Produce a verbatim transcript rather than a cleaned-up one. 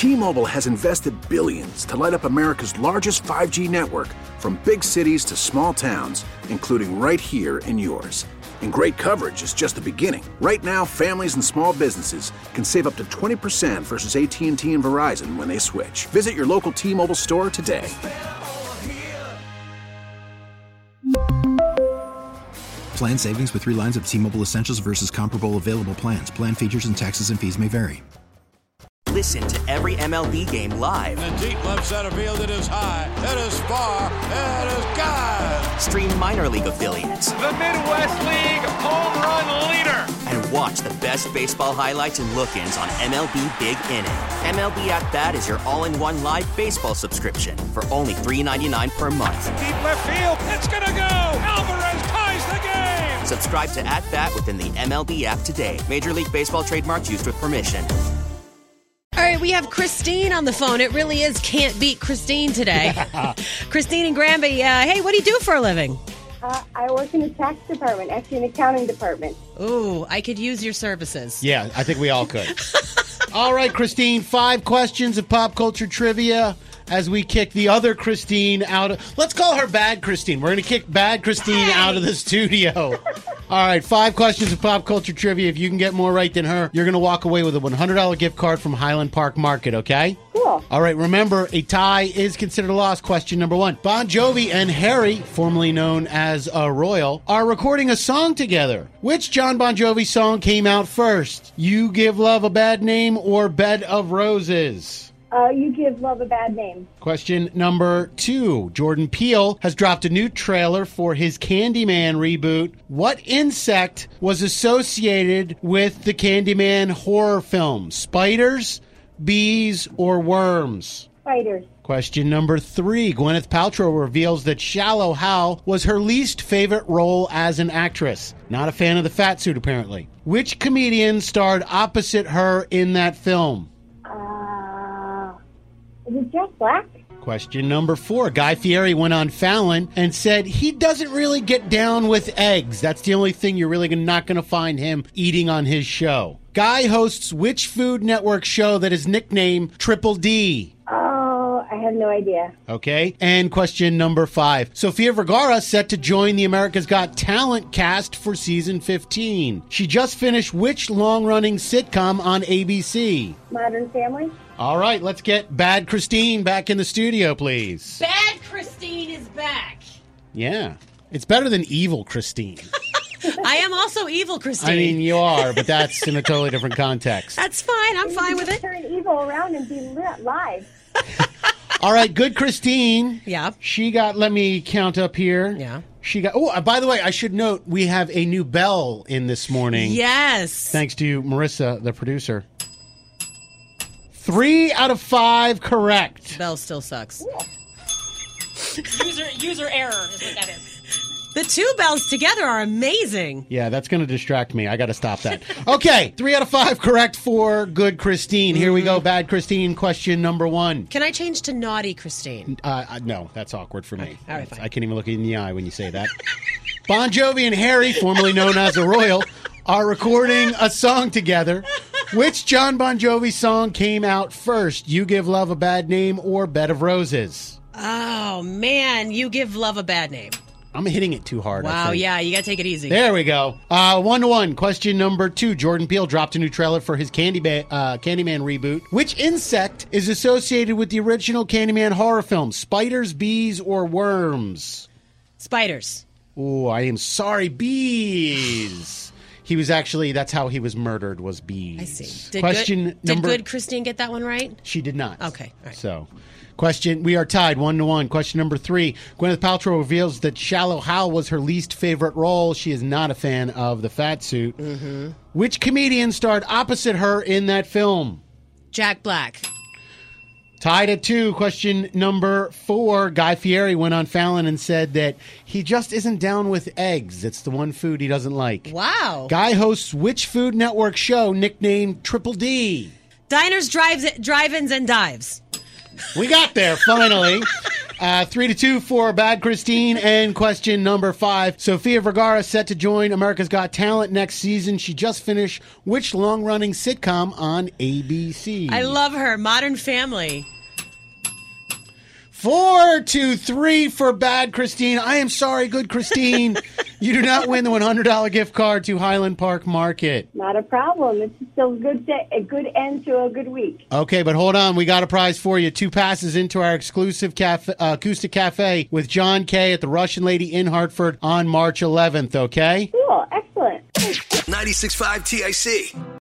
T-Mobile has invested billions to light up America's largest five G network, from big cities to small towns, including right here in yours. And great coverage is just the beginning. Right now, families and small businesses can save up to twenty percent versus A T and T and Verizon when they switch. Visit your local T-Mobile store today. Plan savings with three lines of T-Mobile Essentials versus comparable available plans. Plan features and taxes and fees may vary. Listen to every M L B game live. In the deep left center field, it is high, it is far, it is gone. Stream minor league affiliates. The Midwest League home run leader. And watch the best baseball highlights and look-ins on M L B Big Inning. M L B At Bat is your all-in-one live baseball subscription for only three dollars and ninety-nine cents per month. Deep left field, it's gonna go. Alvarez ties the game. Subscribe to At Bat within the M L B app today. Major League Baseball trademarks used with permission. All right, we have Christine on the phone. It really is Can't Beat Christine today. Christine and Granby, uh, hey, what do you do for a living? Uh, I work in the tax department, actually in the accounting department. Ooh, I could use your services. Yeah, I think we all could. All right, Christine, five questions of pop culture trivia as we kick the other Christine out of... Let's call her Bad Christine. We're going to kick Bad Christine hey. out of the studio. All right, five questions of pop culture trivia. If you can get more right than her, you're going to walk away with a one hundred dollars gift card from Highland Park Market, okay? Cool. All right, remember, a tie is considered a loss. Question number one. Bon Jovi and Harry, formerly known as uh, Royal, are recording a song together. Which John Bon Jovi song came out first? You Give Love a Bad Name or Bed of Roses? Uh, you Give Love a Bad Name. Question number two. Jordan Peele has dropped a new trailer for his Candyman reboot. What insect was associated with the Candyman horror film? Spiders, bees, or worms? Spiders. Question number three. Gwyneth Paltrow reveals that Shallow Hal was her least favorite role as an actress. Not a fan of the fat suit, apparently. Which comedian starred opposite her in that film? Is it Jack Black? Question number four. Guy Fieri went on Fallon and said he doesn't really get down with eggs. That's the only thing you're really not going to find him eating on his show. Guy hosts which Food Network show that is nicknamed Triple D? Oh, I have no idea. Okay. And question number five. Sofia Vergara set to join the America's Got Talent cast for season fifteen. She just finished which long-running sitcom on A B C? Modern Family. All right, let's get Bad Christine back in the studio, please. Bad Christine is back. Yeah. It's better than Evil Christine. I am also Evil Christine. I mean, you are, but that's in a totally different context. That's fine. I'm you fine with it. Turn evil around and be lit live. All right, good Christine. Yeah. She got, let me count up here. Yeah. She got, oh, by the way, I should note, we have a new bell in this morning. Yes. Thanks to Marissa, the producer. Three out of five correct. Bell still sucks. user user error is what that is. The two bells together are amazing. Yeah, that's going to distract me. I got to stop that. Okay, three out of five correct for good Christine. Here we go, Bad Christine, question number one. Can I change to naughty Christine? Uh, uh, no, that's awkward for me. All right, fine. I can't even look you in the eye when you say that. Bon Jovi and Harry, formerly known as the Royal, are recording a song together. Which John Bon Jovi song came out first? You Give Love a Bad Name or Bed of Roses? Oh, man. You Give Love a Bad Name. I'm hitting it too hard. Wow, yeah, you gotta take it easy. There we go. Uh, one to one. Question number two. Jordan Peele dropped a new trailer for his Candyman, uh, Candyman reboot. Which insect is associated with the original Candyman horror film? Spiders, bees, or worms? Spiders. Oh, I am sorry, bees. He was actually, that's how he was murdered, was bees. I see. Did Question good, number... Did good Christine get that one right? She did not. Okay, all right. So... Question, we are tied one to one. Question number three. Gwyneth Paltrow reveals that Shallow Hal was her least favorite role. She is not a fan of the fat suit. Mm-hmm. Which comedian starred opposite her in that film? Jack Black. Tied at two. Question number four. Guy Fieri went on Fallon and said that he just isn't down with eggs. It's the one food he doesn't like. Wow. Guy hosts which Food Network show nicknamed Triple D? Diners, drives, drive-ins, and dives. We got there, finally. Uh, three to two for Bad Christine. And question number five. Sofia Vergara set to join America's Got Talent next season. She just finished which long-running sitcom on A B C? I love her. Modern Family. Four to three for Bad Christine. I am sorry, Good Christine. You do not win the one hundred dollars gift card to Highland Park Market. Not a problem. It's still a good day, a good end to a good week. Okay, but hold on. We got a prize for you. Two passes into our exclusive cafe, uh, acoustic cafe with John Kay at the Russian Lady in Hartford on March eleventh, okay? Cool. Excellent. ninety-six point five T I C.